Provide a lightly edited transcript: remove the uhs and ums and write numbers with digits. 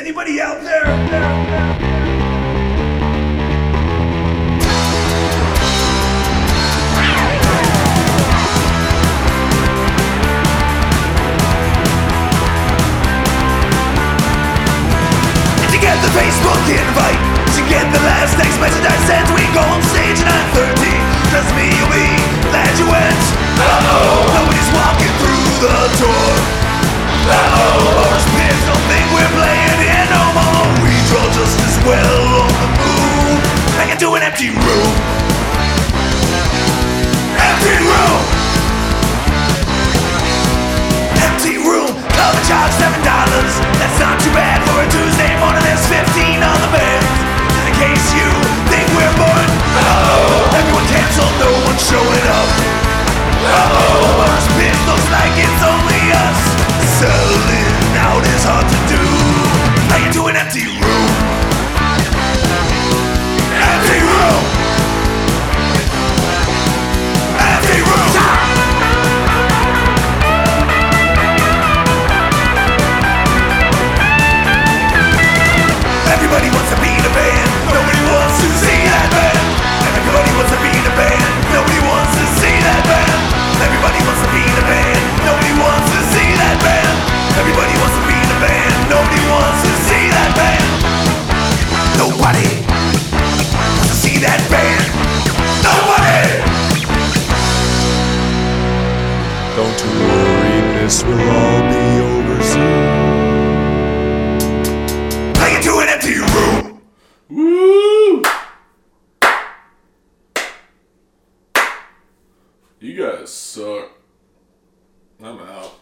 Anybody out there? To get the Facebook invite, to get the last text message I sent, we go on stage at 9:30. Trust me, you'll be glad you went. Nobody's walking through the door. Motor's pissed, don't think we're playing here no more. We draw just as well on the moon, like into an empty room. Empty room. Empty room. Cover charge $7. That's not too bad for a Tuesday morning. There's 15 on the bed. Just in case you think we're bored. Everyone canceled, no one's showing up. Motor's pissed, looks like it's only us. Selling out is hard to do. Like into an empty room. Empty room. Empty room. Everybody wants to be in a band. Nobody wants to see that band. Everybody wants to be in a band. Nobody wants to see that band. Everybody wants to be in a band. Nobody wants to see that band. Everybody wants to be in a band. Nobody wants to see that band. Nobody wants to see that band. Nobody. Don't you worry, this will all be over soon. Like into an empty room. Woo! You guys suck. I'm out.